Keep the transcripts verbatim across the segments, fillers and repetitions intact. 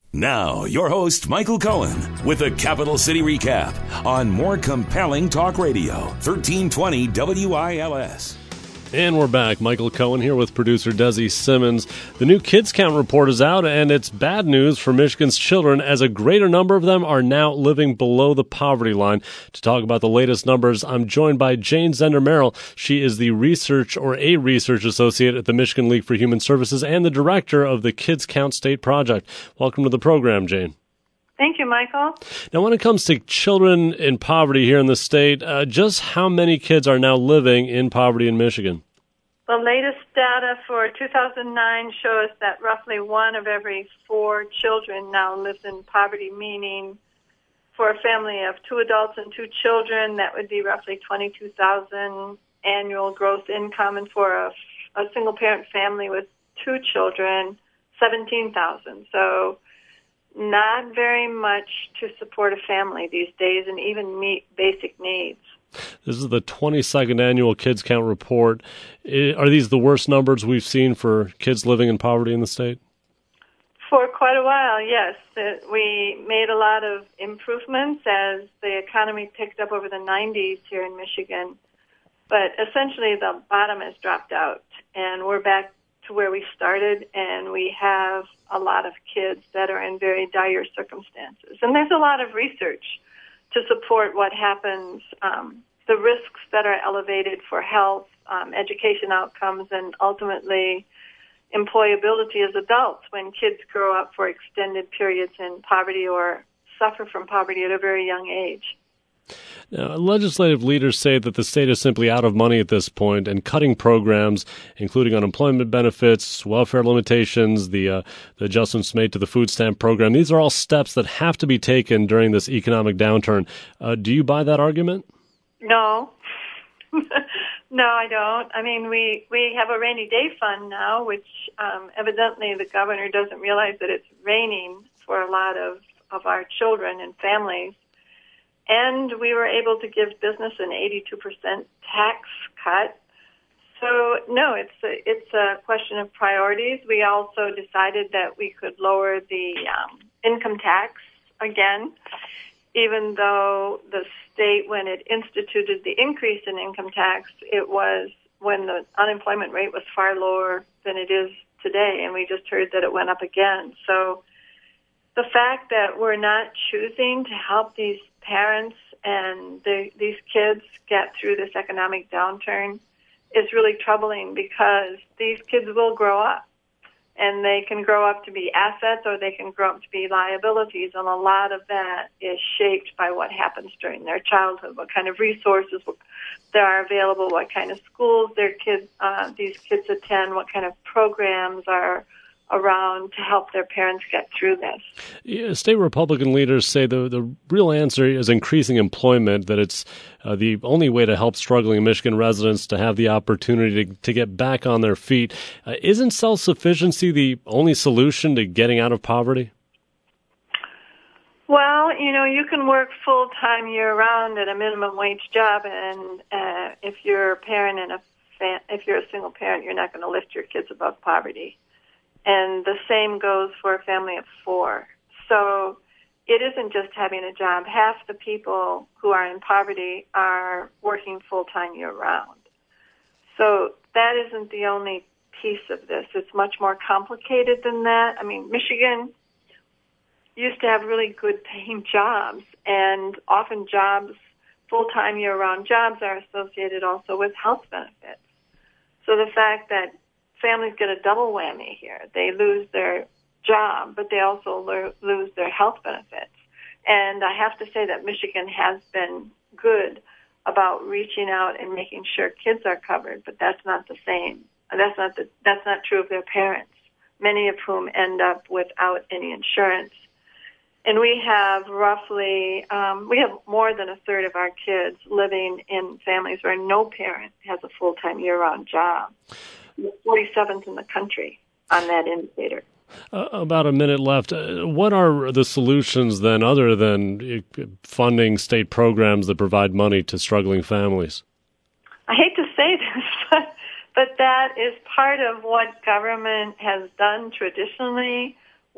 Now, your host, Michael Cohen, with a Capital City Recap on More Compelling Talk Radio, thirteen twenty W I L S. And we're back. Michael Cohen here with producer Desi Simmons. The new Kids Count report is out, and it's bad news for Michigan's children, as a greater number of them are now living below the poverty line. To talk about the latest numbers, I'm joined by Jane Zender-Merrill. She is the research or a research associate at the Michigan League for Human Services and the director of the Kids Count State Project. Welcome to the program, Jane. Thank you, Michael. Now, when it comes to children in poverty here in the state, uh, just how many kids are now living in poverty in Michigan? The latest data for two thousand nine shows that roughly one of every four children now lives in poverty, meaning for a family of two adults and two children, that would be roughly twenty-two thousand annual gross income, and for a, a single-parent family with two children, seventeen thousand. So not very much to support a family these days and even meet basic needs. This is the twenty-second annual Kids Count report. Are these the worst numbers we've seen for kids living in poverty in the state? For quite a while, yes. We made a lot of improvements as the economy picked up over the nineties here in Michigan. But essentially the bottom has dropped out, and we're back to where we started, and we have a lot of kids that are in very dire circumstances. And there's a lot of research to support what happens, um, the risks that are elevated for health, um, education outcomes, and ultimately employability as adults when kids grow up for extended periods in poverty or suffer from poverty at a very young age. Now, legislative leaders say that the state is simply out of money at this point, and cutting programs, including unemployment benefits, welfare limitations, the, uh, the adjustments made to the food stamp program, these are all steps that have to be taken during this economic downturn. Uh, do you buy that argument? No. No, I don't. I mean, we, we have a rainy day fund now, which um, evidently the governor doesn't realize that it's raining for a lot of, of our children and families. And we were able to give business an eighty-two percent tax cut. So, no, it's a, it's a question of priorities. We also decided that we could lower the um, income tax again, even though the state, when it instituted the increase in income tax, it was when the unemployment rate was far lower than it is today, and we just heard that it went up again. So the fact that we're not choosing to help these parents and the, these kids get through this economic downturn is really troubling, because these kids will grow up, and they can grow up to be assets or they can grow up to be liabilities, and a lot of that is shaped by what happens during their childhood, what kind of resources there are available, what kind of schools their kids, uh, these kids attend, what kind of programs are around to help their parents get through this. Yeah, state Republican leaders say the the real answer is increasing employment, that it's uh, the only way to help struggling Michigan residents to have the opportunity to, to get back on their feet. Uh, isn't self-sufficiency the only solution to getting out of poverty? Well, you know, you can work full-time year-round at a minimum wage job, and uh, if you're a parent and a fa- if you're a single parent, you're not going to lift your kids above poverty. And the same goes for a family of four. So it isn't just having a job. Half the people who are in poverty are working full-time year-round. So that isn't the only piece of this. It's much more complicated than that. I mean, Michigan used to have really good paying jobs, and often jobs, full-time year-round jobs, are associated also with health benefits. So the fact that families get a double whammy here. They lose their job, but they also lo- lose their health benefits. And I have to say that Michigan has been good about reaching out and making sure kids are covered, but that's not the same. That's not the, that's not true of their parents, many of whom end up without any insurance. And we have roughly, um, we have more than a third of our kids living in families where no parent has a full-time year-round job. forty-seventh in the country on that indicator. Uh, about a minute left. Uh, what are the solutions then, other than uh, funding state programs that provide money to struggling families? I hate to say this, but, but that is part of what government has done traditionally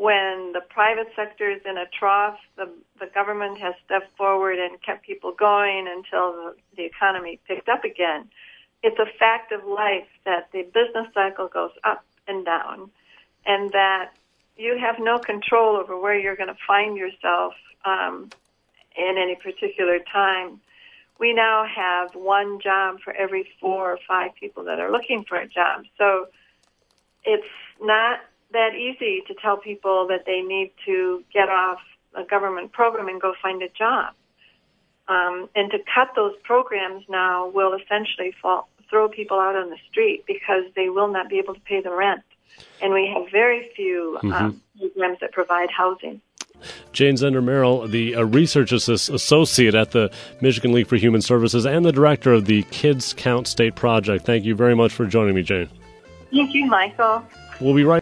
when the private sector is in a trough, the, the government has stepped forward and kept people going until the, the economy picked up again. It's a fact of life that the business cycle goes up and down, and that you have no control over where you're going to find yourself um, in any particular time. We now have one job for every four or five people that are looking for a job. So it's not that easy to tell people that they need to get off a government program and go find a job. Um, and to cut those programs now will essentially fall, throw people out on the street because they will not be able to pay the rent. And we have very few mm-hmm. um, programs that provide housing. Jane Zender Merrill, the uh, research assist- associate at the Michigan League for Human Services and the director of the Kids Count State Project. Thank you very much for joining me, Jane. Thank you, Michael. We'll be right